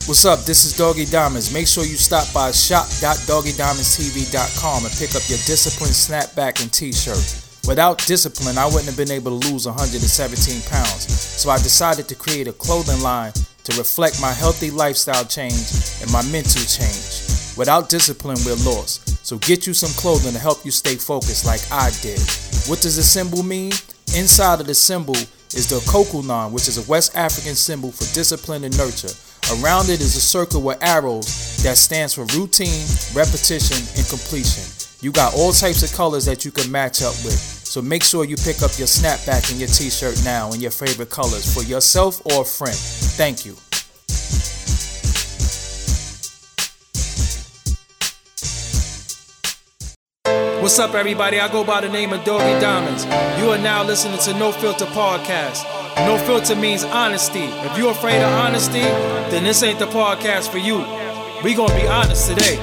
What's up? This is Doggy Diamonds. Make sure you stop by shop.doggydiamondstv.com and pick up your Discipline snapback and t-shirt. Without discipline, I wouldn't have been able to lose 117 pounds. So I decided to create a clothing line to reflect my healthy lifestyle change and my mental change. Without discipline, we're lost. So get you some clothing to help you stay focused like I did. What does the symbol mean? Inside of the symbol is the kokulan, which is a West African symbol for discipline and nurture. Around it is a circle with arrows that stands for routine, repetition, and completion. You got all types of colors that you can match up with. So make sure you pick up your snapback and your t-shirt now in your favorite colors for yourself or a friend. Thank you. What's up, everybody? I go by the name of Doggy Diamonds. You are now listening to No Filter Podcast. No filter means honesty. If you're afraid of honesty, then this ain't the podcast for you. We gonna be honest today.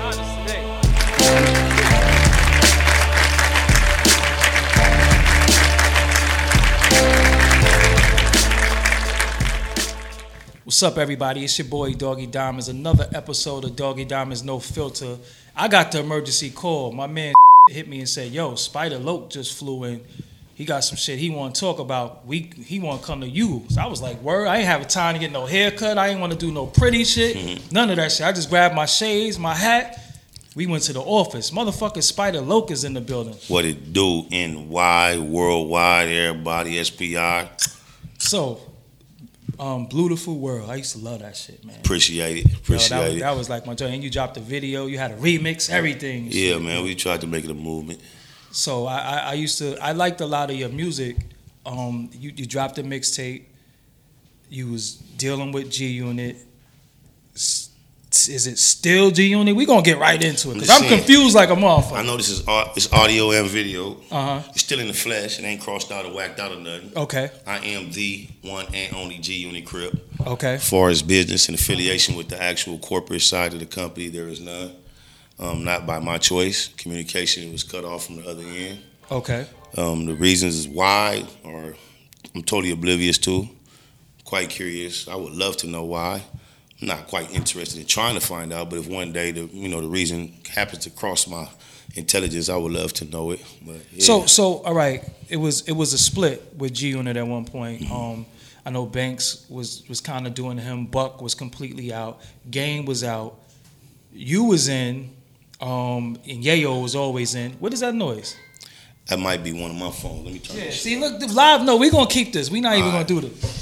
What's up, everybody? It's your boy Doggy Diamonds. Another episode of Doggy Diamonds No Filter. I got the emergency call. My man hit me and said, "Yo, Spider Loke just flew in. He got some shit he want to talk about. He want to come to you." So I was like, "Word." I ain't have time to get no haircut. I ain't want to do no pretty shit. None of that shit. I just grabbed my shades, my hat. We went to the office. Motherfucking Spider Loke is in the building. What it do? NY, worldwide, everybody, SPI. So, Beautiful World. I used to love that shit, man. Appreciate it. That was like my joint. And you dropped a video. You had a remix, everything. Yeah, shit, man. We tried to make it a movement. So I liked a lot of your music. You dropped a mixtape. You was dealing with G Unit. Is it still G Unit? We gonna get right into it because I'm confused like a motherfucker. I know this is audio and video. It's still in the flesh. It ain't crossed out or whacked out or nothing. Okay. I am the one and only G Unit Crip. Okay. As far as business and affiliation with the actual corporate side of the company, there is none. Not by my choice. Communication was cut off from the other end. Okay. The reasons why I'm totally oblivious to. Quite curious. I would love to know why. I'm not quite interested in trying to find out, but if one day the reason happens to cross my intelligence, I would love to know it. But yeah. So all right. It was a split with G Unit at one point. I know Banks was kind of doing him. Buck was completely out. Game was out. You was in. And Yayo was always in. What is that noise? That might be one of my phones. Let me turn this. See, look, live. No, we gonna keep this. We not even gonna do this.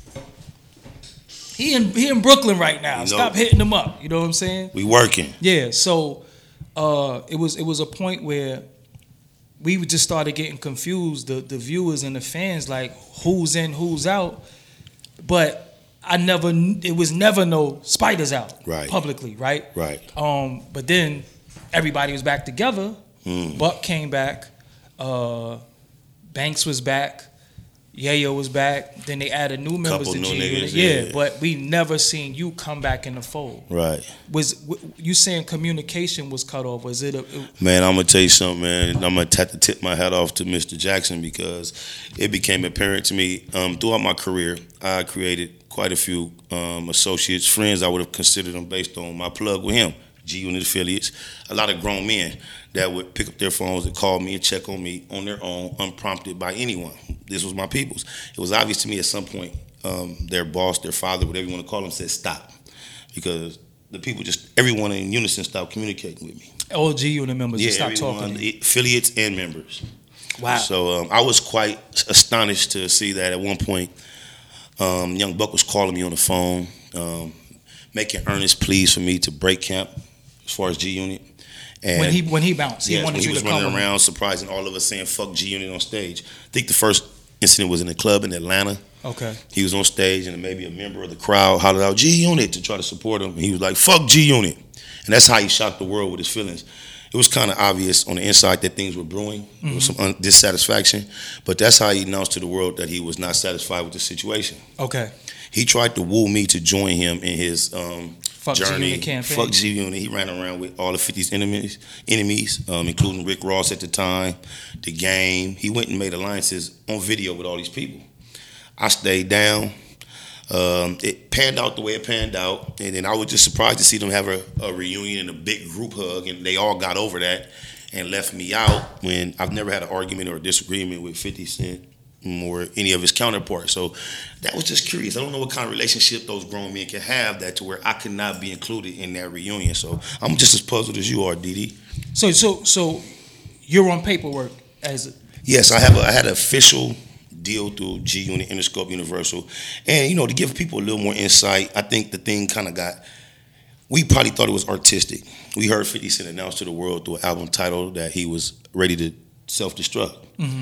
He in Brooklyn right now. Stop hitting him up. You know what I'm saying? We working. Yeah. So, it was a point where we just started getting confused. The viewers and the fans, like who's in, who's out. But it was never no Spiders out. Right. Publicly, right? Right. But then everybody was back together. Buck came back. Banks was back. Yayo was back. Then they added new members to G Unit. Yeah, but we never seen you come back in the fold. Right. Was you saying communication was cut off? Was it Man, I'm gonna tell you something, man. I'm gonna have to tip my hat off to Mr. Jackson because it became apparent to me throughout my career. I created quite a few associates, friends. I would have considered them based on my plug with him. G Unit affiliates, a lot of grown men that would pick up their phones and call me and check on me on their own, unprompted by anyone. This was my people's. It was obvious to me at some point, their boss, their father, whatever you want to call them, said stop. Because the people everyone in unison stopped communicating with me. All G Unit members just stopped talking to you. Affiliates and members. Wow. So I was quite astonished to see that at one point, young Buck was calling me on the phone, making earnest pleas for me to break camp as far as G Unit. And when he bounced, he wanted when you he to was come running around surprising all of us saying fuck G Unit on stage. I think the first incident was in a club in Atlanta. Okay. He was on stage and maybe a member of the crowd hollered out G Unit to try to support him. And he was like, fuck G Unit. And that's how he shocked the world with his feelings. It was kind of obvious on the inside that things were brewing. There was some dissatisfaction. But that's how he announced to the world that he was not satisfied with the situation. Okay. He tried to woo me to join him in his Fuck journey. G-Unit campaign. Fuck G-Unit. He ran around with all of 50's enemies, including Rick Ross at the time, The Game. He went and made alliances on video with all these people. I stayed down. It panned out the way it panned out, and then I was just surprised to see them have a reunion and a big group hug, and they all got over that and left me out when I've never had an argument or a disagreement with 50 Cent or any of his counterparts. So that was just curious. I don't know what kind of relationship those grown men can have that to where I could not be included in that reunion. So I'm just as puzzled as you are, Didi. So you're on paperwork as Yes, I had an official deal through G Unit, Interscope, Universal, and to give people a little more insight. I think the thing kind of we probably thought it was artistic. We heard 50 Cent announce to the world through an album title that he was ready to self-destruct. Mm-hmm.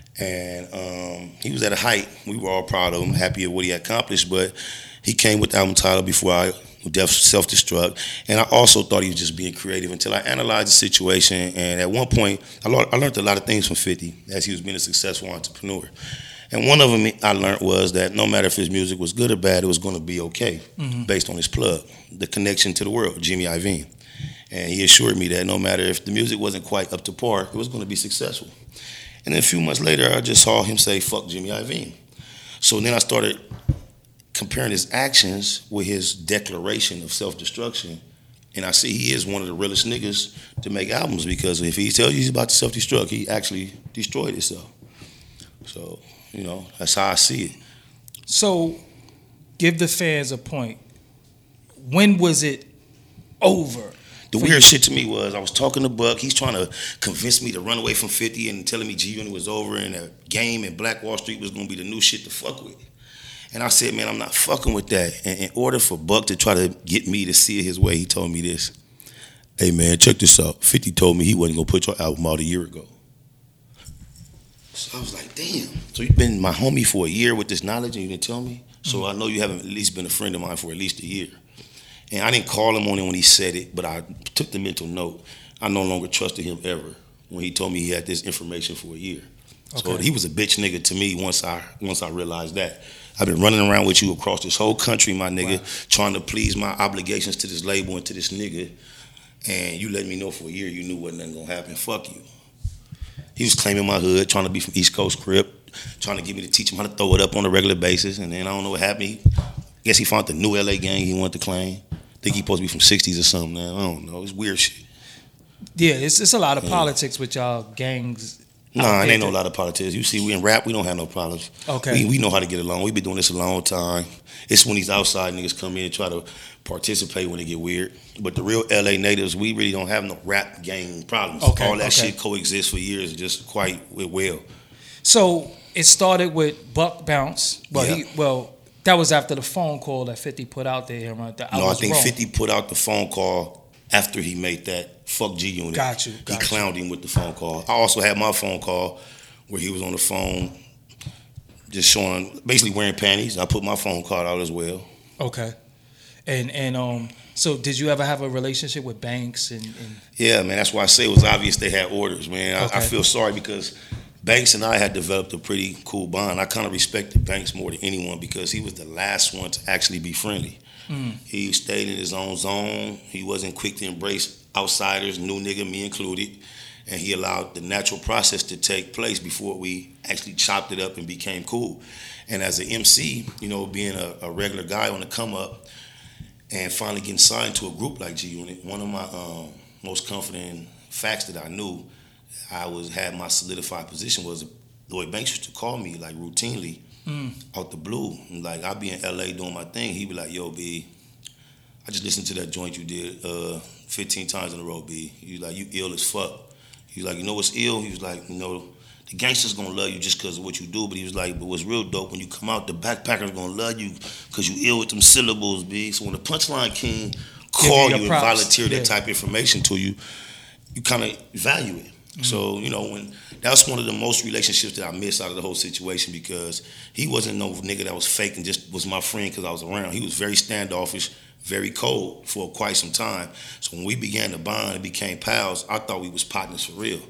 And he was at a height. We were all proud of him, happy at what he accomplished, but he came with the album title before I self-destruct. And I also thought he was just being creative until I analyzed the situation. And at one point, I learned a lot of things from 50 as he was being a successful entrepreneur. And one of them I learned was that no matter if his music was good or bad, it was going to be okay, based on his plug, the connection to the world, Jimmy Iovine. And he assured me that no matter if the music wasn't quite up to par, it was going to be successful. And then a few months later, I just saw him say, "Fuck Jimmy Iovine." So then I started comparing his actions with his declaration of self-destruction. And I see he is one of the realest niggas to make albums, because if he tells you he's about to self-destruct, he actually destroyed himself. So, that's how I see it. So, give the fans a point. When was it over? The weird shit to me was I was talking to Buck. He's trying to convince me to run away from 50 and telling me G Unit was over and that Game and Black Wall Street was going to be the new shit to fuck with. And I said, man, I'm not fucking with that. And in order for Buck to try to get me to see it his way, he told me this. "Hey, man, check this out. 50 told me he wasn't going to put your album out a year ago." So I was like, damn. So you've been my homie for a year with this knowledge and you didn't tell me? So I know you haven't at least been a friend of mine for at least a year. And I didn't call him on it when he said it, but I took the mental note. I no longer trusted him ever when he told me he had this information for a year. Okay. So he was a bitch nigga to me once I realized that. I've been running around with you across this whole country, my nigga, trying to please my obligations to this label and to this nigga, and you let me know for a year you knew wasn't nothing gonna happen. Fuck you. He was claiming my hood, trying to be from East Coast Crip, trying to get me to teach him how to throw it up on a regular basis, and then I don't know what happened. I guess he found the new LA gang he wanted to claim. I think he supposed to be from 60s or something now. I don't know. It's weird shit. Yeah, it's a lot of politics with y'all gangs. Nah, it ain't no lot of politics. You see, we in rap, we don't have no problems. Okay. We know how to get along. We've been doing this a long time. It's when these outside niggas come in and try to participate when it get weird. But the real LA natives, we really don't have no rap gang problems. Okay, all that shit coexists for years just quite well. So it started with Buck Bounce. That was after the phone call that 50 put out there. Right? I think wrong. 50 put out the phone call after he made that fuck G Unit. Got you. He clowned him with the phone call. I also had my phone call where he was on the phone just showing, basically wearing panties. I put my phone call out as well. Okay. And so did you ever have a relationship with Banks? And Yeah, man, that's why I say it was obvious they had orders, man. I feel sorry because Banks and I had developed a pretty cool bond. I kind of respected Banks more than anyone because he was the last one to actually be friendly. He stayed in his own zone. He wasn't quick to embrace outsiders, new nigga, me included. And he allowed the natural process to take place before we actually chopped it up and became cool. And as an MC, being a regular guy on the come up and finally getting signed to a group like G Unit, one of my most comforting facts that I knew had my solidified position was Lloyd Banks used to call me like routinely out the blue. And, like, I'd be in LA doing my thing. He'd be like, "Yo, B, I just listened to that joint you did 15 times in a row, B." He was like, "You ill as fuck." He was like, "You know what's ill?" He was like, "The gangsters gonna love you just because of what you do." But he was like, "But what's real dope, when you come out, the backpackers gonna love you because you ill with them syllables, B." So when the Punchline King call you and volunteer that type of information to you, you kind of value it. So, when that's one of the most relationships that I missed out of the whole situation, because he wasn't no nigga that was fake and just was my friend because I was around. He was very standoffish, very cold for quite some time. So when we began to bond and became pals, I thought we was partners for real.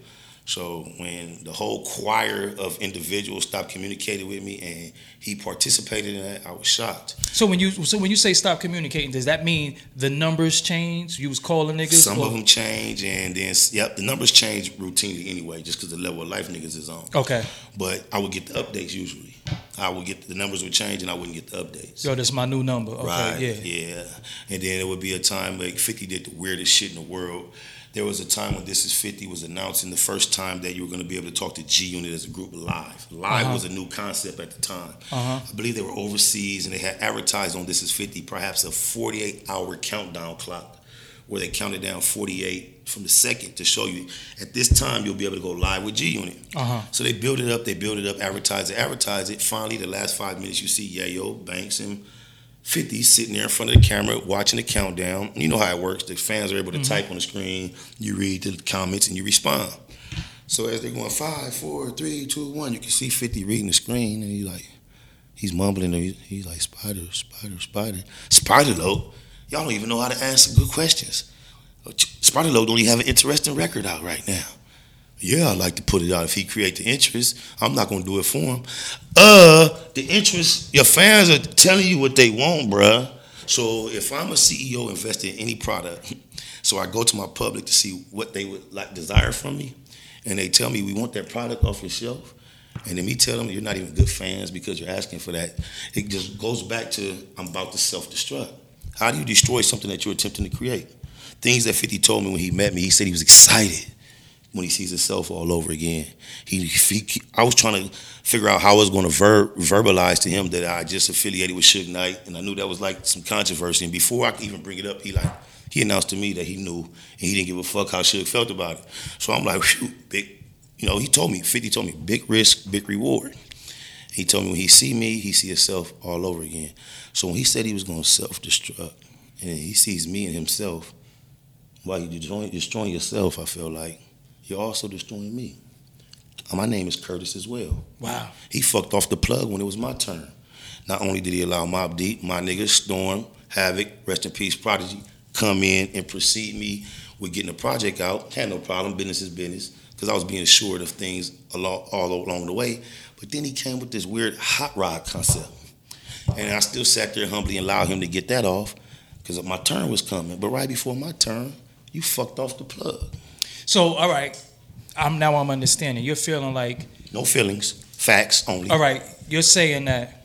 So when the whole choir of individuals stopped communicating with me and he participated in that, I was shocked. So when you say stop communicating, does that mean the numbers change? You was calling niggas? Some of them change, and then the numbers change routinely anyway, just because the level of life niggas is on. Okay. But I would get the updates usually. I would get the numbers would change, and I wouldn't get the updates. Yo, that's my new number. Okay, right? Yeah. And then it would be a time like 50 did the weirdest shit in the world. There was a time when This Is 50 was announcing the first time that you were going to be able to talk to G-Unit as a group live. Live was a new concept at the time. I believe they were overseas and they had advertised on This Is 50 perhaps a 48-hour countdown clock where they counted down 48 from the second to show you at this time you'll be able to go live with G-Unit. So they build it up, advertise it. Finally, the last 5 minutes you see Yayo, Banks, and 50 sitting there in front of the camera watching the countdown. You know how it works. The fans are able to type on the screen. You read the comments and you respond. So as they're going 5, 4, 3, 2, 1, you can see 50 reading the screen and he's mumbling. He's like, Spider-Loc. Y'all don't even know how to answer good questions. Spider-Loc don't even have an interesting record out right now. Yeah, I'd like to put it out. If he create the interest, I'm not going to do it for him. The interest, your fans are telling you what they want, bruh. So if I'm a CEO investing in any product, so I go to my public to see what they would desire from me, and they tell me we want that product off your shelf, and then me tell them you're not even good fans because you're asking for that, it just goes back to I'm about to self-destruct. How do you destroy something that you're attempting to create? Things that 50 told me when he met me, he said he was excited when he sees himself all over again. I was trying to figure out how I was going to verbalize to him that I just affiliated with Suge Knight, and I knew that was like some controversy. And before I could even bring it up, he announced to me that he knew, and he didn't give a fuck how Suge felt about it. So I'm like, whew, big, he told me, 50 told me, big risk, big reward. He told me when he see me, he see himself all over again. So when he said he was going to self-destruct, and he sees me and himself, while you're destroying yourself, I feel like, you're also destroying me. My name is Curtis as well. Wow. He fucked off the plug when it was my turn. Not only did he allow Mobb Deep, my niggas, Storm, Havoc, rest in peace, Prodigy, come in and precede me with getting the project out. Had no problem, business is business, because I was being assured of things all along the way. But then he came with this weird hot rod concept. And I still sat there humbly and allowed him to get that off, because my turn was coming. But right before my turn, you fucked off the plug. So, all right, I'm understanding. You're feeling like... No feelings, facts only. All right, you're saying that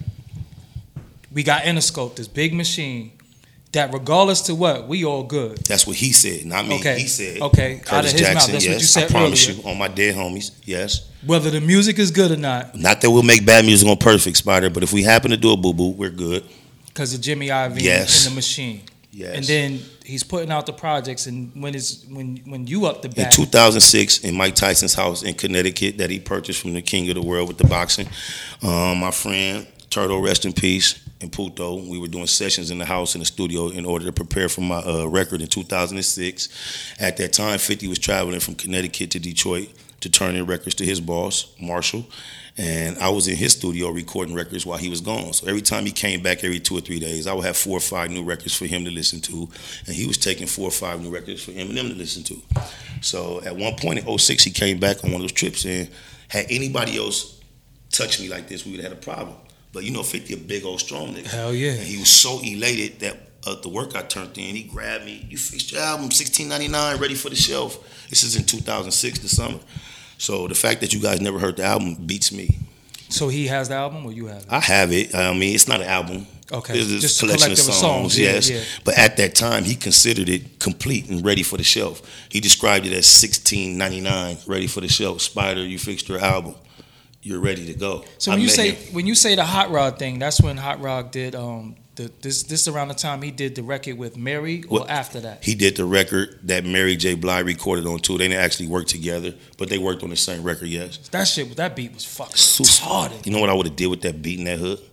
we got Interscope, this big machine, that regardless to what, we all good. That's what he said, not me. Okay. He said. Okay, Curtis out of his Jackson, mouth. That's yes. what you said I promise earlier. you, on my dead homies, yes. Whether the music is good or not. Not that we'll make bad music on Perfect, Spider, but if we happen to do a boo-boo, we're good. Because of Jimmy Iovine Yes. and the machine. Yes. And then he's putting out the projects, and when you up the In back. 2006, in Mike Tyson's house in Connecticut that he purchased from the king of the world with the boxing, my friend Turtle, rest in peace, and Puto, we were doing sessions in the house in the studio in order to prepare for my record in 2006. At that time, 50 was traveling from Connecticut to Detroit to turn in records to his boss, Marshall. And I was in his studio recording records while he was gone. So every time he came back every 2 or 3 days, I would have 4 or 5 new records for him to listen to. And he was taking 4 or 5 new records for Eminem to listen to. So at one point in 2006, he came back on one of those trips, and had anybody else touched me like this, we would have had a problem. But 50 a big old strong nigga. Hell yeah. And he was so elated that the work I turned in, he grabbed me, you fixed your album, $16.99, ready for the shelf. This is in 2006, the summer. So the fact that you guys never heard the album beats me. So he has the album, or you have it? I have it. I mean, it's not an album. Okay. It's Just a collection of songs, yes. Yeah. But at that time, he considered it complete and ready for the shelf. He described it as $16.99, ready for the shelf. Spider, you fixed your album. You're ready to go. So when you say the Hot Rod thing, that's when Hot Rod did this around the time he did the record with Mary, or after that? He did the record that Mary J. Blige recorded on too. They didn't actually work together, but they worked on the same record, yes. That beat was fucking retarded. You know what I would have did with that beat and that hook?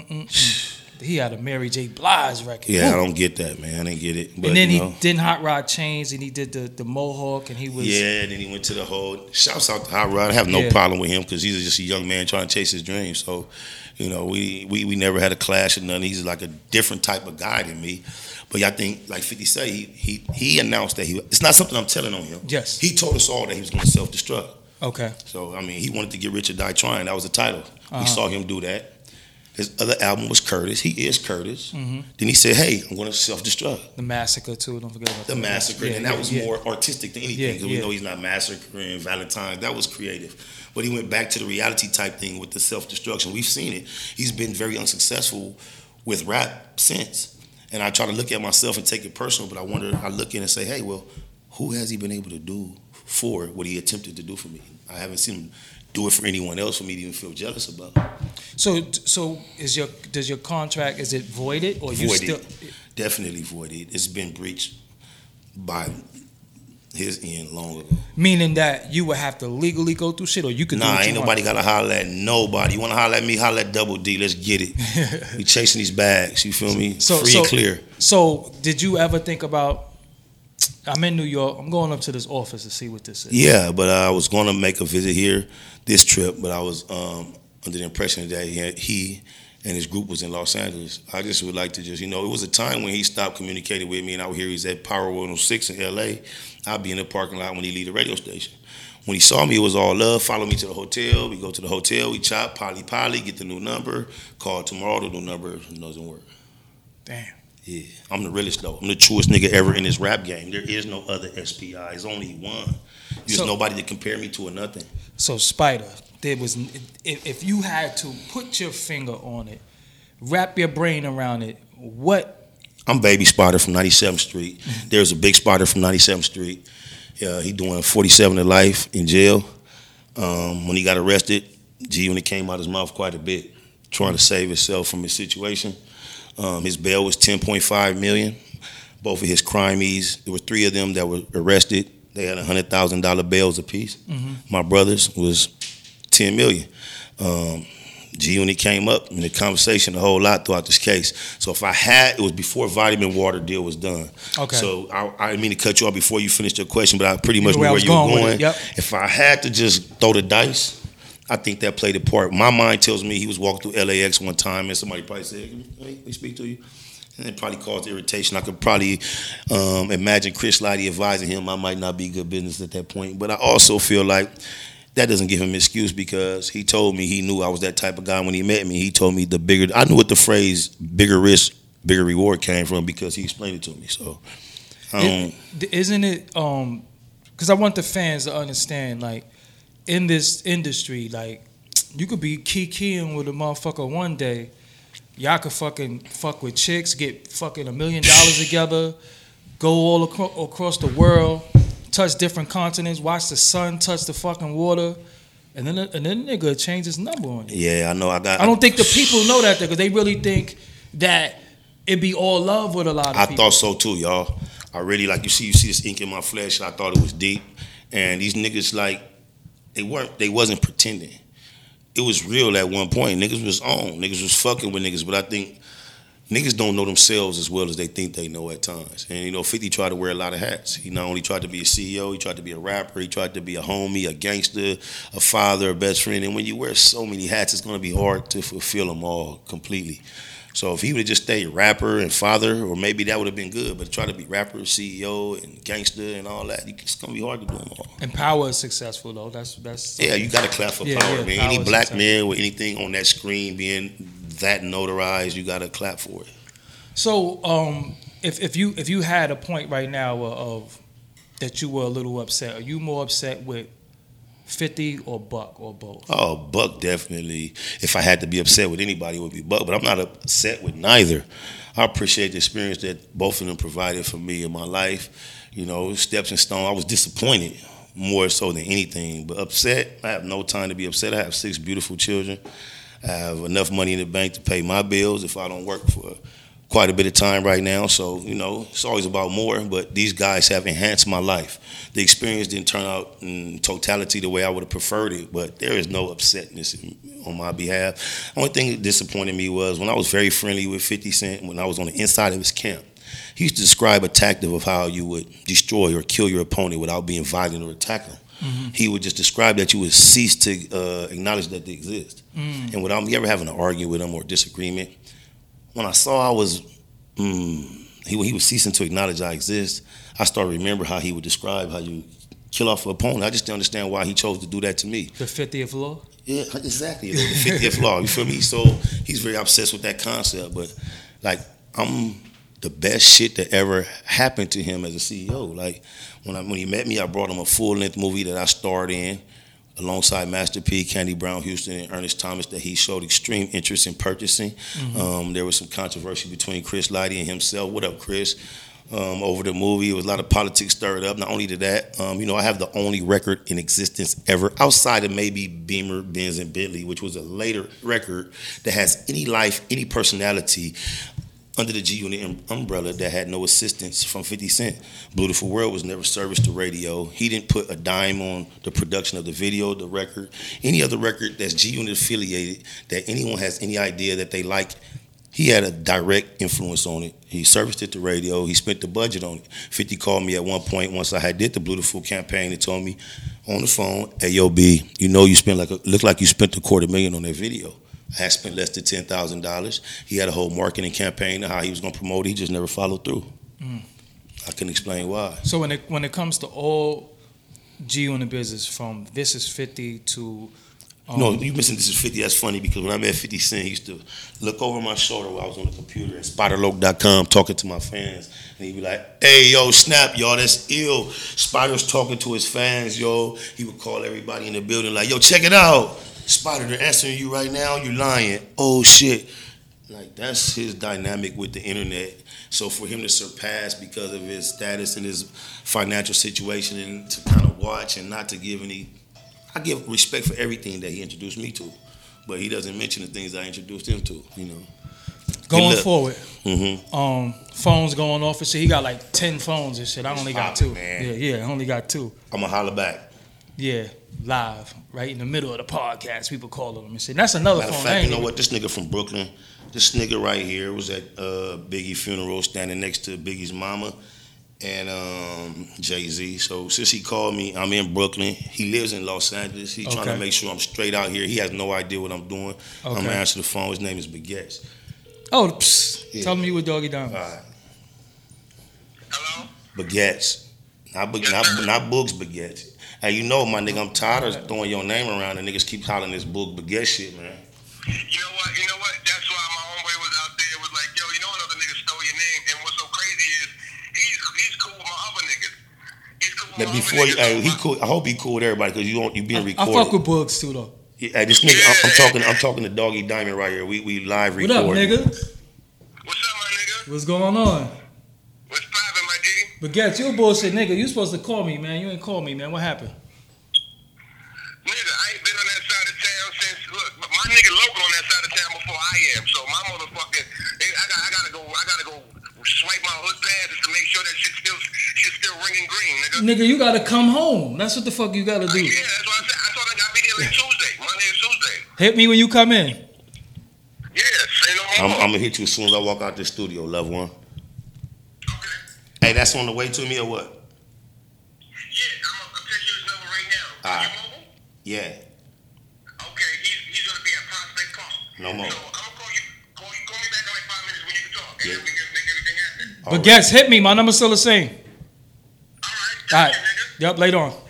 He had a Mary J. Blige record. Yeah, I don't get that, man. I didn't get it. But, and then then Hot Rod changed, and he did the Mohawk, and he was... Yeah, and then he went to the whole... Shouts out to Hot Rod. I have no problem with him, because he's just a young man trying to chase his dreams. So, we never had a clash or nothing. He's like a different type of guy than me. But I think, like 50 say, he announced that it's not something I'm telling on him. Yes. He told us all that he was going to self-destruct. Okay. So, I mean, he wanted to get rich or die trying. That was the title. Uh-huh. We saw him do that. His other album was Curtis. He is Curtis. Mm-hmm. Then he said, hey, I'm going to self-destruct. The Massacre, too. Don't forget about The Massacre. Yeah, and that was more artistic than anything. Because we know he's not massacring Valentine. That was creative. But he went back to the reality type thing with the self-destruction. We've seen it. He's been very unsuccessful with rap since. And I try to look at myself and take it personal, but I look in and say, hey, well, who has he been able to do for what he attempted to do for me? I haven't seen him do it for anyone else for me to even feel jealous about. So does your contract, is it voided or you Voided. still? Definitely voided. It's been breached by his end long ago. Meaning that you would have to legally go through shit, or you could do what Ain't you nobody want? gotta holler at nobody. You wanna holler at me, holler at Double D. Let's get it. We chasing these bags, you feel me? Free and clear. So did you ever think about, I'm in New York, I'm going up to this office to see what this is? Yeah, but I was gonna make a visit here this trip, but I was under the impression that he and his group was in Los Angeles. I just would like to it was a time when he stopped communicating with me, and out here he's at Power 106 in LA. I'd be in the parking lot when he leave the radio station. When he saw me, it was all love. Follow me to the hotel. We go to the hotel. We chop, poly, get the new number. Call tomorrow. The new number doesn't work. Damn. Yeah, I'm the realest though. I'm the truest nigga ever in this rap game. There is no other SPI. There's only one. There's nobody to compare me to or nothing. So Spider, if you had to put your finger on it, wrap your brain around it, what? I'm Baby Spider from 97th Street. There's a Big Spider from 97th Street. He doing 47 to life in jail. When he got arrested, G-Unit came out his mouth quite a bit, trying to save himself from his situation. His bail was $10.5 million. Both of his crimees, there were 3 of them that were arrested. They had $100,000 bails apiece. Mm-hmm. My brother's was $10 million. G-Unit came up in the conversation a whole lot throughout this case. So if I had, it was before Vitamin Water deal was done. Okay. So I didn't mean to cut you off before you finished your question, but I pretty much knew where you were going. Yep. If I had to just throw the dice, I think that played a part. My mind tells me he was walking through LAX one time and somebody probably said, "Can we speak to you?" And it probably caused irritation. I could probably imagine Chris Lighty advising him I might not be good business at that point. But I also feel like that doesn't give him an excuse because he told me he knew I was that type of guy when he met me. He told me I knew what the phrase bigger risk, bigger reward came from because he explained it to me. So, isn't it, because I want the fans to understand, like, in this industry, like, you could be keying with a motherfucker one day. Y'all could fucking fuck with chicks, get fucking $1 million together, go all across the world, touch different continents, watch the sun touch the fucking water, and then the nigga change his number on you. Yeah, I know. I don't think the people know that because they really think that it be all love with a lot of people. I thought so too, y'all. I really you see this ink in my flesh. I thought it was deep, and these niggas they wasn't pretending. It was real at one point. Niggas was on. Niggas was fucking with niggas, but I think niggas don't know themselves as well as they think they know at times. And, 50 tried to wear a lot of hats. He not only tried to be a CEO, he tried to be a rapper, he tried to be a homie, a gangster, a father, a best friend. And when you wear so many hats, it's going to be hard to fulfill them all completely. So if he would have just stayed rapper and father, or maybe that would have been good, but to try to be rapper, CEO, and gangster and all that, it's going to be hard to do them all. And Power is successful, though. That's Yeah, you got to clap for Power, man. Any black man with anything on that screen being that notarized, you got to clap for it. So, if you had a point right now of that you were a little upset, are you more upset with 50 or Buck or both? Oh, Buck definitely. If I had to be upset with anybody, it would be Buck. But I'm not upset with neither. I appreciate the experience that both of them provided for me in my life. Steps and Stone. I was disappointed more so than anything. But upset, I have no time to be upset. I have 6 beautiful children. I have enough money in the bank to pay my bills if I don't work for quite a bit of time right now. So, it's always about more, but these guys have enhanced my life. The experience didn't turn out in totality the way I would have preferred it, but there is no upsetness on my behalf. Only thing that disappointed me was when I was very friendly with 50 Cent, when I was on the inside of his camp, he used to describe a tactic of how you would destroy or kill your opponent without being violent or attacking him. Mm-hmm. He would just describe that you would cease to acknowledge that they exist. Mm. And without me ever having an argument with him or disagreement, when I saw he was ceasing to acknowledge I exist, I started to remember how he would describe how you kill off an opponent. I just didn't understand why he chose to do that to me. The 50th law? Yeah, exactly. The 50th law. You feel me? So he's very obsessed with that concept. But like, I'm the best shit that ever happened to him as a CEO. Like when he met me, I brought him a full-length movie that I starred in alongside Master P, Candy Brown Houston, and Ernest Thomas that he showed extreme interest in purchasing. Mm-hmm. There was some controversy between Chris Lighty and himself. What up, Chris? Over the movie. It was a lot of politics stirred up. Not only did that, I have the only record in existence ever, outside of maybe Beamer, Benz, and Bentley, which was a later record that has any life, any personality under the G-Unit umbrella that had no assistance from 50 Cent. Beautiful World was never serviced to radio. He didn't put a dime on the production of the video, the record, any other record that's G-Unit affiliated that anyone has any idea that they like. He had a direct influence on it. He serviced it to radio. He spent the budget on it. 50 called me at one point once I did the Beautiful campaign and told me on the phone, "Hey, yo, B, you looked like you spent $250,000 on that video." I had spent less than $10,000. He had a whole marketing campaign of how he was going to promote it. He just never followed through. I couldn't explain why. So when it comes to all G-Unit business, from This Is 50 to no, you missing This Is 50. That's funny because when I met 50 Cent, he used to look over my shoulder while I was on the computer at SpiderLoc.com talking to my fans. And he'd be like, "Hey, yo, snap, y'all, that's ill." Spider's talking to his fans, yo. He would call everybody in the building like, "Yo, check it out. Spider, they're answering you right now. You're lying. Oh, shit." Like, that's his dynamic with the internet. So for him to surpass because of his status and his financial situation and to kind of watch and not to give any... I give respect for everything that he introduced me to, but he doesn't mention the things I introduced him to, Going forward, mm-hmm. Phones going off and shit. He got like 10 phones and shit. I only got 2. Man. Yeah, I only got 2. I'm going to holler back. Yeah, live, right in the middle of the podcast. People calling him and shit. That's another Matter phone. Of fact, you know what? This nigga from Brooklyn, this nigga right here was at Biggie's funeral standing next to Biggie's mama and Jay-Z. So since he called me, I'm in Brooklyn. He lives in Los Angeles. He's trying to make sure I'm straight out here. He has no idea what I'm doing. Okay. I'm going to answer the phone. His name is Baguettes. Oh, yeah. Tell me you with Doggy Diamonds. All right. Hello? Baguettes. Not Boogs Baguettes. Hey, you know, my nigga, I'm tired of throwing your name around and niggas keep hollering this Boog Baguette shit, man. You know what? That's why my homeboy was out there, was like, yo, you know another nigga stole your name, and what's so crazy is he's cool with my other niggas. He's cool with my other niggas. He cool. I hope he cool with everybody because you being recorded. I fuck with Boogs too though. Yeah, hey, this nigga, I'm talking to Doggy Diamond right here. We live recording. What up, nigga? What's up, my nigga? What's going on? What's poppin', my G? Baguettes, you a bullshit nigga. You supposed to call me, man. You ain't call me, man. What happened? Nigga, I ain't been on that side of town since, look, my nigga local on that side of town before I am. So my motherfucking, I gotta go swipe my hood passes to make sure that shit's still ringing green, nigga. Nigga, you gotta come home. That's what the fuck you gotta do. Yeah, that's what I said. I thought I gotta be there like Tuesday, Monday or Tuesday. Hit me when you come in. Yeah, say no more. I'm gonna hit you as soon as I walk out the studio, loved one. Okay. Hey, that's on the way to me or what? Yeah, I'm gonna text you his number right now. Are you mobile? Yeah. Okay, he's gonna be at Prospect Park. No more. So I'm gonna call me back in like 5 minutes when you can talk, and Yeah. then we can make everything happen. Baguettes, hit me. My number's still the same. All All right, right. nigga. Yep, later on.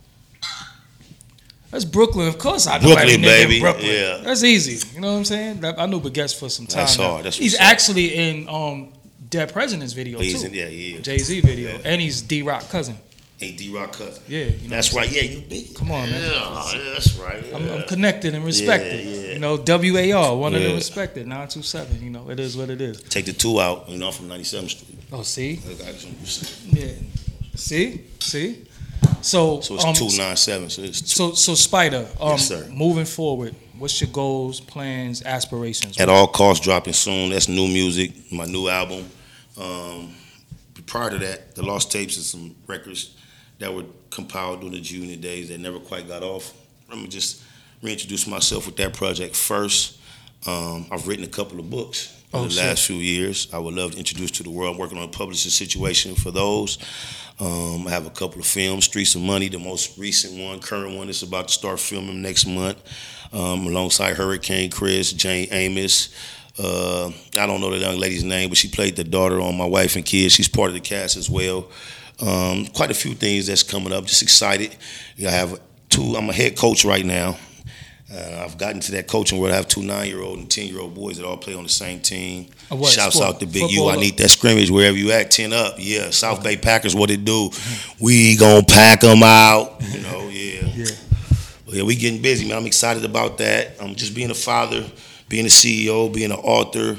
That's Brooklyn. Of course I know Brooklyn, every nigga baby. in Brooklyn. Yeah. That's easy. You know what I'm saying? I knew Baguettes for some time. That's now. hard. That's he's what's up. actually in Dead President's video too. Yeah, he is. Jay-Z video. Yeah. And he's D-Rock cousin. Hey, D-Rock cousin. Yeah. You know That's right. Yeah, you big. Come on, man. Yeah, that's right. Yeah. I'm connected and respected. Yeah. You know, WAR, one of Yeah. them respected. 927. You know, it is what it is. Take the 2 out, I'm from 97th Street. Oh, see? I got some percent. Yeah. See? So So it's 297. So it's So Spider, Yes, sir. moving forward, what's your goals, plans, aspirations? At All Costs dropping soon. That's new music, my new album. Prior to that, the Lost Tapes and some records that were compiled during the G-Unit days that never quite got off. I'm going to just reintroduce myself with that project first. I've written a couple of books in the last few years. I would love to introduce to the world. I'm working on a publishing situation for those. I have a couple of films, Streets of Money, the most recent one, current one is about to start filming next month, alongside Hurricane Chris, Jane Amos, I don't know the young lady's name, but she played the daughter on My Wife and Kids. She's part of the cast as well. Quite a few things that's coming up. Just excited. I have I'm a head coach right now. I've gotten to that coaching where I have 2 9-year-old and 10-year-old boys that all play on the same team. Shouts out to Big U. I need that scrimmage wherever you at. 10 up. Yeah. South Bay Packers, what it do? We gonna pack them out. Yeah. But yeah, we getting busy, man. I'm excited about that. I'm just being a father, being a CEO, being an author.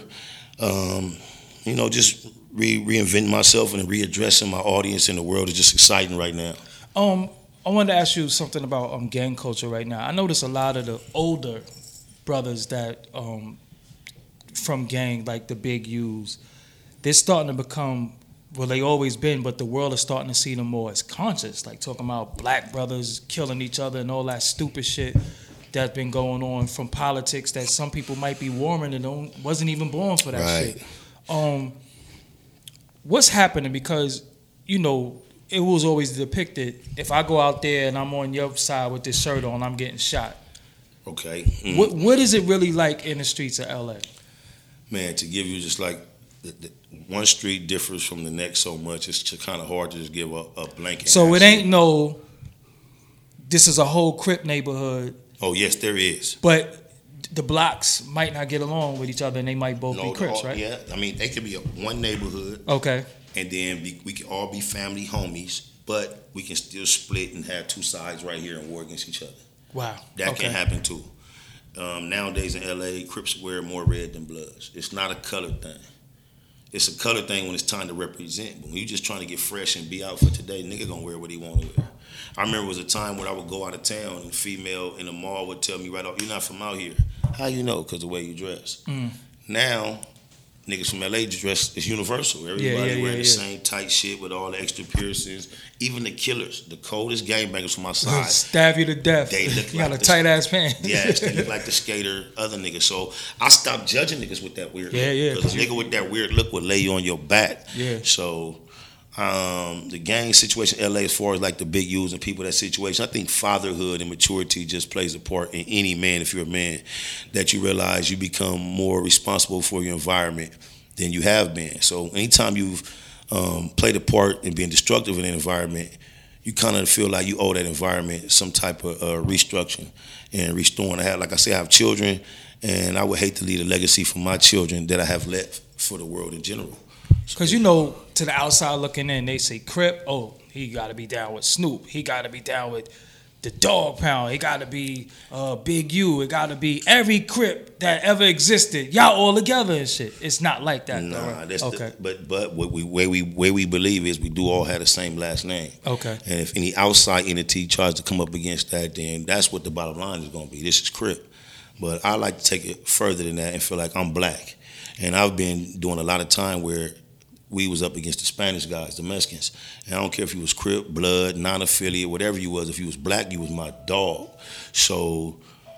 Just reinventing myself and readdressing my audience in the world is just exciting right now. I wanted to ask you something about gang culture right now. I notice a lot of the older brothers that from gang, like the Big U's, they're starting to become, well, they always been, but the world is starting to see them more as conscious, like talking about black brothers killing each other and all that stupid shit that's been going on from politics that some people might be warming and wasn't even born for that shit. What's happening? Because, it was always depicted, if I go out there and I'm on your side with this shirt on, I'm getting shot. Okay. What is it really like in the streets of L.A.? Man, to give you just like, one street differs from the next so much, it's kind of hard to just give a blanket So answer. It ain't this is a whole Crip neighborhood. Oh, yes, there is. But the blocks might not get along with each other and they might both be Crips, right? Yeah, I mean, they could be one neighborhood. Okay. And then we can all be family homies, but we can still split and have 2 sides right here and war against each other. Wow. That can happen too. Nowadays in LA, Crips wear more red than Bloods. It's not a color thing. It's a color thing when it's time to represent. But when you just trying to get fresh and be out for today, nigga gonna wear what he want to wear. I remember it was a time when I would go out of town and a female in the mall would tell me right off, "You're not from out here." How you know? Because the way you dress. Now, niggas from LA dress is universal. Everybody wearing the same tight shit with all the extra piercings. Even the killers, the coldest gangbangers from my side, stab you to death. They look you like got a tight ass pants. Yes, they look like the skater other niggas. So I stopped judging niggas with that weird look. Because a nigga with that weird look would lay you on your back. Yeah. So the gang situation in LA as far as like the Big U's and people in that situation, I think fatherhood and maturity just plays a part in any man, if you're a man, that you realize you become more responsible for your environment than you have been. So anytime you've played a part in being destructive in an environment, you kind of feel like you owe that environment some type of restructuring and restoring. I have children, and I would hate to leave a legacy for my children that I have left for the world in general. Because to the outside looking in, they say Crip, he got to be down with Snoop. He got to be down with the Dog Pound. He got to be Big U. It got to be every Crip that ever existed. Y'all all together and shit. It's not like that. Nah, though, right? That's okay. But what we believe is we do all have the same last name. Okay. And if any outside entity tries to come up against that, then that's what the bottom line is going to be. This is Crip. But I like to take it further than that and feel like I'm black. And I've been doing a lot of time where we was up against the Spanish guys, the Mexicans. And I don't care if you was Crip, Blood, non-affiliate, whatever you was. If you was black, you was my dog. So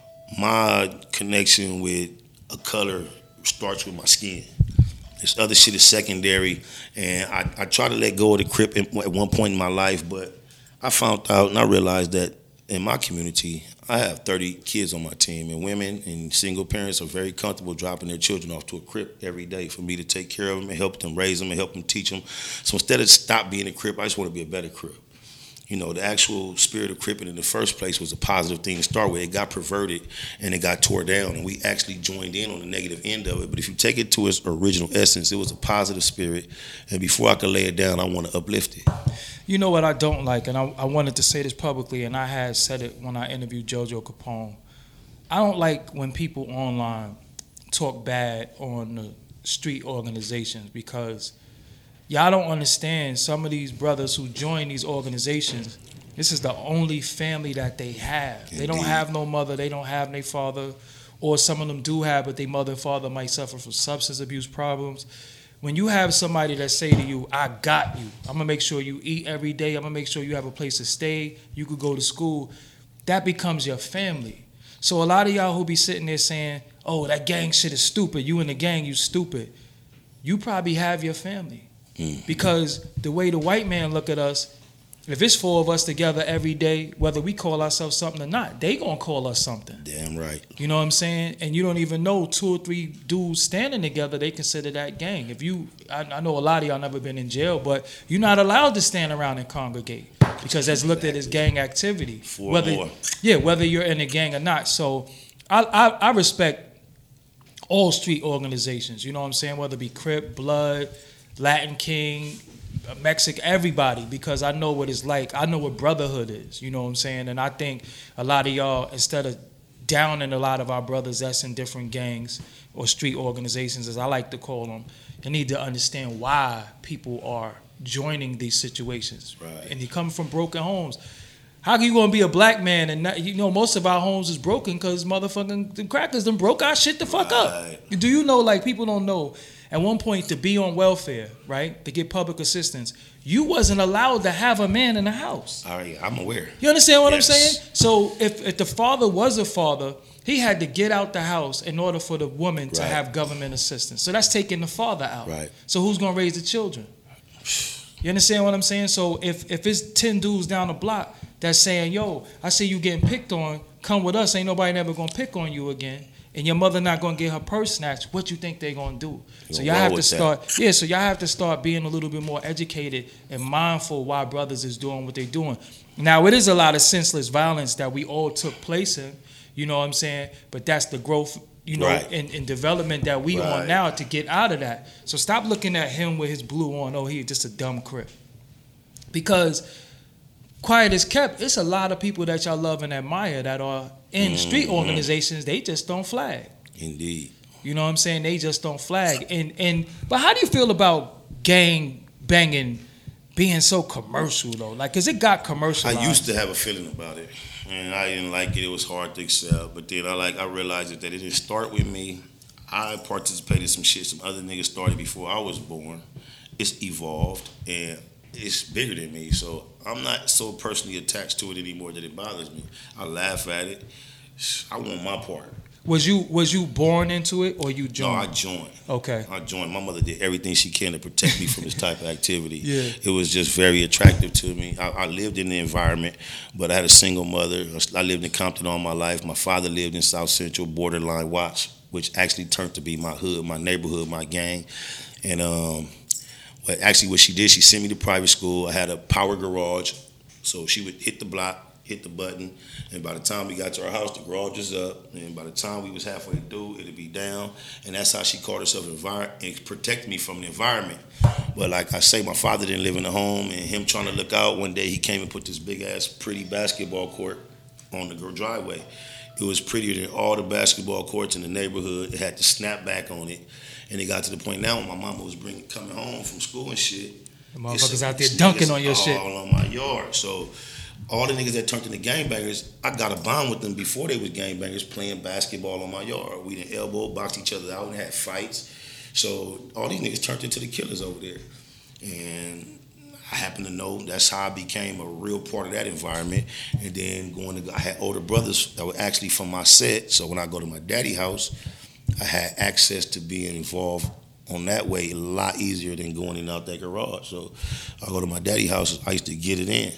my connection with a color starts with my skin. This other shit is secondary. And I try to let go of the Crip at one point in my life, but I found out and I realized that in my community, I have 30 kids on my team, and women and single parents are very comfortable dropping their children off to a Crip every day for me to take care of them and help them raise them and help them teach them. So instead of stop being a Crip, I just want to be a better Crip. The actual spirit of Cripping in the first place was a positive thing to start with. It got perverted and it got tore down, and we actually joined in on the negative end of it. But if you take it to its original essence, it was a positive spirit, and before I could lay it down, I want to uplift it. You know what I don't like, and I wanted to say this publicly, and I had said it when I interviewed JoJo Capone. I don't like when people online talk bad on the street organizations, because y'all don't understand some of these brothers who join these organizations, this is the only family that they have. Indeed. They don't have no mother, they don't have no father, or some of them do have, but their mother and father might suffer from substance abuse problems. When you have somebody that say to you, I got you, I'm going to make sure you eat every day, I'm going to make sure you have a place to stay, you could go to school, that becomes your family. So a lot of y'all who be sitting there saying, that gang shit is stupid, you in the gang, you stupid, you probably have your family. Because the way the white man look at us, If it's 4 of us together every day, whether we call ourselves something or not, they gonna call us something. Damn right. You know what I'm saying? And you don't even know 2 or 3 dudes standing together, they consider that gang. If you, I know a lot of y'all never been in jail, but you're not allowed to stand around and congregate because that's looked at as gang activity. Whether you're in a gang or not. So I respect all street organizations. You know what I'm saying? Whether it be Crip, Blood, Latin King, Mexican, everybody, because I know what it's like. I know what brotherhood is, you know what I'm saying? And I think a lot of y'all, instead of downing a lot of our brothers that's in different gangs or street organizations, as I like to call them, they need to understand why people are joining these situations. Right. And you come from broken homes. How you gonna be a black man and not, most of our homes is broken because motherfucking the crackers done broke our shit the fuck up. Do you know, like, people don't know, at one point, to be on welfare, right, to get public assistance, you wasn't allowed to have a man in the house. All right, I'm aware. You understand what I'm saying? So if the father was a father, he had to get out the house in order for the woman to have government assistance. So that's taking the father out. Right. So who's gonna raise the children? You understand what I'm saying? So if it's 10 dudes down the block that's saying, yo, I see you getting picked on, come with us, ain't nobody never gonna pick on you again, and your mother not gonna get her purse snatched, what you think they gonna do? So y'all have to start, so y'all have to start being a little bit more educated and mindful why brothers is doing what they doing. Now, it is a lot of senseless violence that we all took place in, you know what I'm saying? But that's the growth, in development that we on now to get out of that. So stop looking at him with his blue on, oh, he just a dumb crip. Because quiet as kept, it's a lot of people that y'all love and admire that are in street organizations, they just don't flag. Indeed. You know what I'm saying? They just don't flag. But how do you feel about gang banging being so commercial, though? Like, because it got commercialized. I used to have a feeling about it, and I didn't like it. It was hard to accept. But then I realized that it didn't start with me. I participated in some shit some other niggas started before I was born. It's evolved, and it's bigger than me. So I'm not so personally attached to it anymore that it bothers me. I laugh at it. I want my part. Was you born into it or you joined? No, I joined. Okay. I joined. My mother did everything she can to protect me from this type of activity. Yeah. It was just very attractive to me. I lived in the environment, but I had a single mother. I lived in Compton all my life. My father lived in South Central, borderline Watts, which actually turned to be my hood, my neighborhood, my gang. And what she did, she sent me to private school. I had a power garage, so she would hit the block, hit the button, and by the time we got to our house, the garage is up, and by the time we was halfway through, it'd be down, and that's how she called herself and protected me from the environment. But like I say, my father didn't live in the home, and him trying to look out, one day he came and put this big-ass pretty basketball court on the driveway. It was prettier than all the basketball courts in the neighborhood. It had the snapback on it, and it got to the point now when my mama was coming home from school and shit. The motherfuckers out there dunking on your shit. All on my yard, so all the niggas that turned into gangbangers, I got a bond with them before they was gangbangers playing basketball on my yard. We done elbow boxed each other out and had fights. So all these niggas turned into the killers over there. And I happen to know that's how I became a real part of that environment. And then I had older brothers that were actually from my set. So when I go to my daddy's house, I had access to being involved on that way a lot easier than going in and out that garage. So I go to my daddy's house, I used to get it in.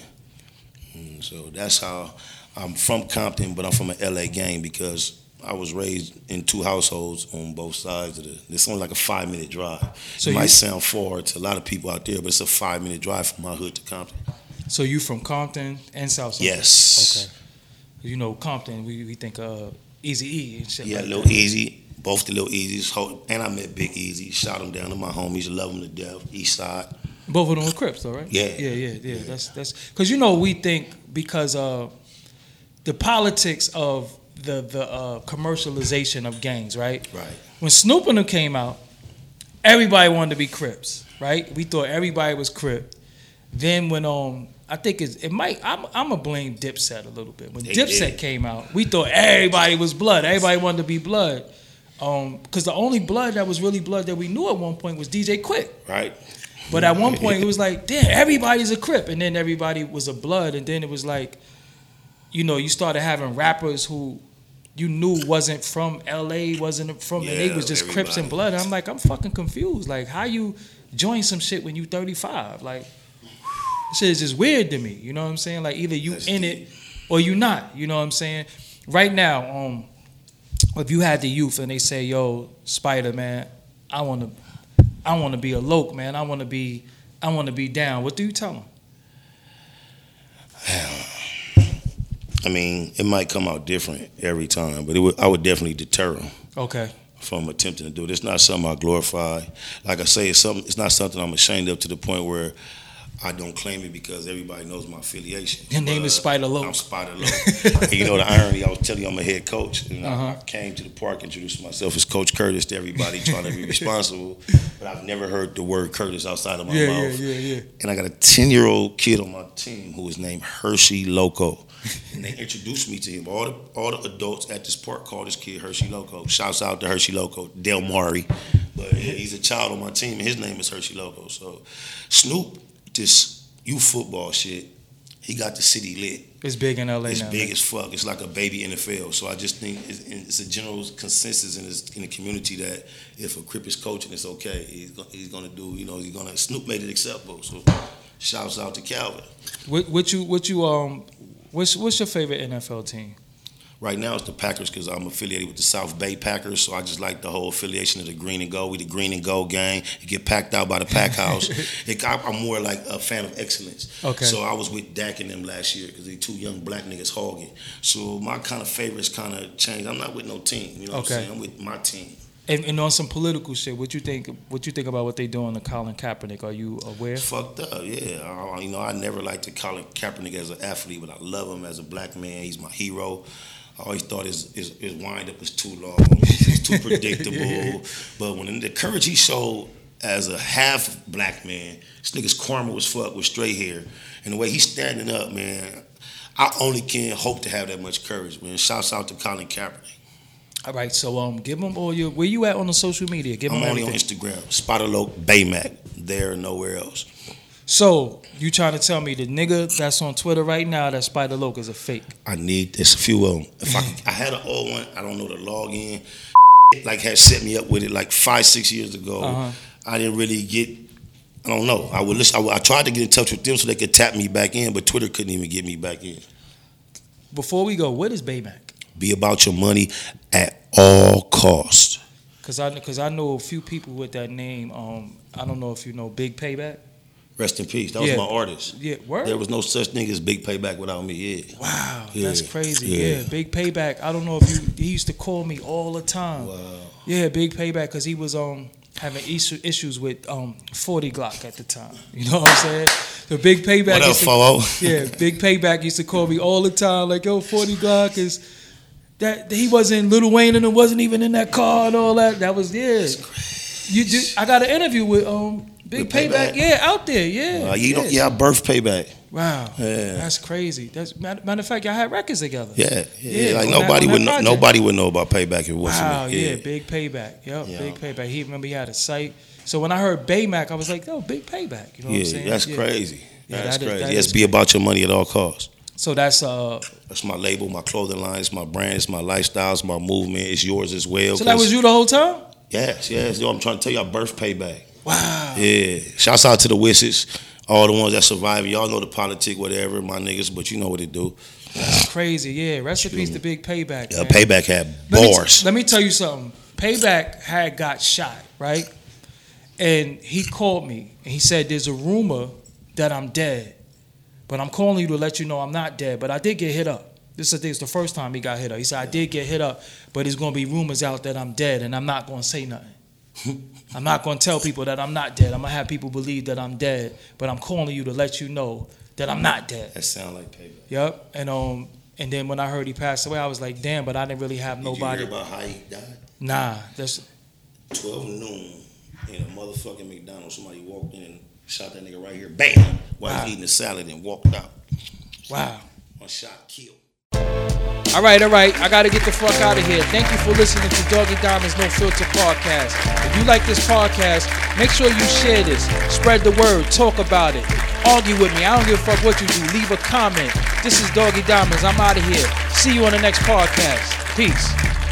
So that's how I'm from Compton, but I'm from an LA gang because I was raised in 2 households on both sides of it's only like a 5-minute drive. So it might sound far to a lot of people out there, but it's a 5-minute drive from my hood to Compton. So you from Compton and South Central? Yes. Okay. You know, Compton, we think Eazy-E and shit like that. Yeah, Lil Easy, both the Lil Easies, and I met Big Easy, shot him down to my homies, love him to death, East Side. Both of them were Crips, though, right? Yeah. That's because we think because the politics of the commercialization of gangs, right? Right. When Snoop and them came out, everybody wanted to be Crips, right? We thought everybody was Crip. Then when I think I'm gonna blame Dipset a little bit. When Dipset came out, we thought everybody was Blood. Everybody wanted to be Blood. Because the only Blood that was really Blood that we knew at one point was DJ Quick. Right. But at one point, it was like, damn, everybody's a Crip. And then everybody was a Blood. And then it was like, you started having rappers who you knew wasn't from L.A., wasn't from, and they was just Crips and Blood. And I'm like, I'm fucking confused. Like, how you join some shit when you 35? Like, shit is just weird to me. You know what I'm saying? Like either you in it or you not. You know what I'm saying? Right now, if you had the youth and they say, "Yo, Spider, man, I want to be a loc, man. I want to be down." What do you tell them? I mean, it might come out different every time, but I would definitely deter them. Okay. From attempting to do it. It's not something I glorify. Like I say, it's not something I'm ashamed of to the point where I don't claim it because everybody knows my affiliation. Your name is Spider Loc. I'm Spider Loc. And you know the irony, I was telling you I'm a head coach. And I came to the park, introduced myself as Coach Curtis to everybody trying to be responsible. But I've never heard the word Curtis outside of my mouth. Yeah. And I got a 10-year-old kid on my team who is named Hershey Loco. And they introduced me to him. All the adults at this park call this kid Hershey Loco. Shouts out to Hershey Loco, Del Mari. But yeah, he's a child on my team, and his name is Hershey Loco. So Snoop, this youth football shit, he got the city lit. It's big in LA it's now. It's big as fuck. It's like a baby NFL. So I just think it's a general consensus in the community that if a Crip is coaching, it's okay. He's gonna do. Snoop made it acceptable. So shouts out to Calvin. What's your favorite NFL team? Right now it's the Packers because I'm affiliated with the South Bay Packers, so I just like the whole affiliation of the green and gold. We the green and gold gang. You get packed out by the pack house. I'm more like a fan of excellence. Okay. So I was with Dak and them last year because they two young black niggas hogging. So my kind of favorites kind of changed. I'm not with no team. You know what I'm saying? I'm with my team. And on some political shit, what you think about what they doing to Colin Kaepernick? Are you aware? Fucked up, yeah. I never liked to Colin Kaepernick as an athlete, but I love him as a black man. He's my hero. I always thought his wind-up was too long. It's too predictable. But when the courage he showed as a half-black man, this nigga's karma was fucked with straight hair. And the way he's standing up, man, I only can hope to have that much courage, man. Shouts out to Colin Kaepernick. All right, so give them all your... Where you at on the social media? Give them I'm only everything. on Instagram. Spider Loc Baymac. There and nowhere else. So, you trying to tell me the nigga that's on Twitter right now that Spider Loc is a fake? There's a few of them. If I had an old one, I don't know the login. Like had set me up with it like 5-6 years ago. I didn't really get... I don't know. I tried to get in touch with them so they could tap me back in, but Twitter couldn't even get me back in. Before we go, what is Baymac? Be about your money at all costs. Cause I know a few people with that name. I don't know if you know Big Payback. Rest in peace. That was my artist. Yeah, word? There was no such thing as Big Payback without me. Yeah. Wow, that's crazy. Yeah, Big Payback. I don't know if he used to call me all the time. Wow. Yeah, Big Payback, because he was having issues with 40 Glock at the time. You know what I'm saying? The Big Payback. What up, Fo? Yeah, Big Payback used to call me all the time, like, yo, 40 Glock is that he wasn't Lil Wayne and it wasn't even in that car and all that. That was I got an interview with Big Payback. Yeah, out there. Yeah. I birthed Payback. Wow. Yeah. That's crazy. That's matter of fact, y'all had records together. Yeah. Like nobody would know about Payback if it wasn't. Wow. Yeah. Big Payback. Yep. Yeah. Big Payback. He had a site. So when I heard Baymac, I was like, oh, Big Payback. You know what I'm saying? That's crazy. That's crazy. Yes, be about your money at all costs. So that's my label, my clothing line, it's my brand, it's my lifestyle, it's my movement, it's yours as well. So that was you the whole time? Yes. Yo, I'm trying to tell you, I birthed Payback. Wow. Yeah. Shouts out to the Wisses, all the ones that survive. Y'all know the politic, whatever, my niggas, but you know what it do. That's crazy, yeah. Rest in peace to Big Payback. Yeah, man. Payback had bars. Let me tell you something. Payback had got shot, right? And he called me and he said, there's a rumor that I'm dead. But I'm calling you to let you know I'm not dead. But I did get hit up. This is the first time he got hit up. He said, I did get hit up, but there's going to be rumors out that I'm dead, and I'm not going to say nothing. I'm not going to tell people that I'm not dead. I'm going to have people believe that I'm dead, but I'm calling you to let you know that I'm not dead. That sound like Payback. Yep. And then when I heard he passed away, I was like, damn, but I didn't really have nobody. Did you hear about how he died? Nah. That's 12 noon in a motherfucking McDonald's. Somebody walked in and shot that nigga right here, bam, while he's eating a salad and walked out. Wow. One shot, kill. All right. I got to get the fuck out of here. Thank you for listening to Doggy Diamond's No Filter podcast. If you like this podcast, make sure you share this. Spread the word. Talk about it. Argue with me. I don't give a fuck what you do. Leave a comment. This is Doggy Diamonds. I'm out of here. See you on the next podcast. Peace.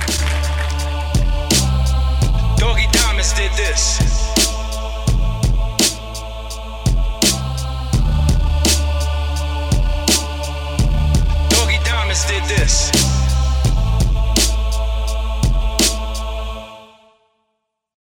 Doggy Diamonds did this. Diamonds did this.